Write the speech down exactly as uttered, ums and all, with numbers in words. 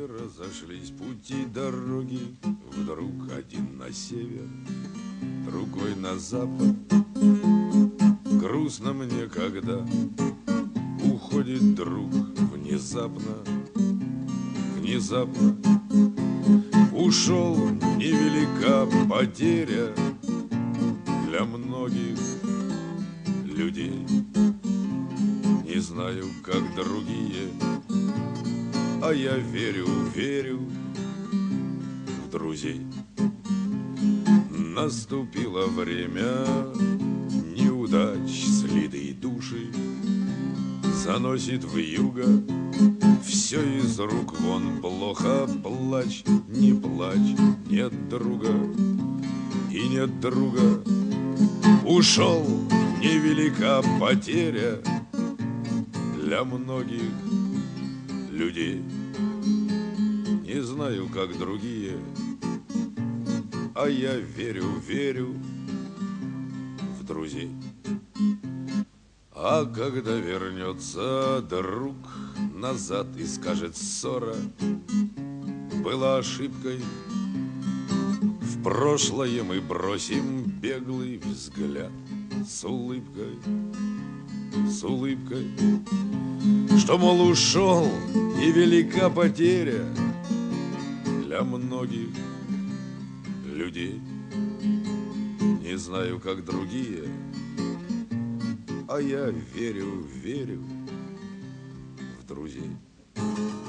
разошлись пути дороги, вдруг один на север, другой на запад. Грустно мне, когда уходит друг внезапно, внезапно. Ушел, невелика потеря для многих людей. Не знаю, как другие, а я верю, верю в друзей. Наступило время неудач, слитые души заносит вьюга. Все из рук вон, плохо, плачь, не плачь, нет друга и нет друга. Ушел, невелика потеря для многих людей. Не знаю, как другие, а я верю, верю в друзей. А когда вернется друг назад и скажет: ссора была ошибкой, в прошлое мы бросим беглый взгляд с улыбкой, с улыбкой, что, мол, ушел, и велика потеря для многих людей. Не знаю, как другие, а я верю, верю в друзей.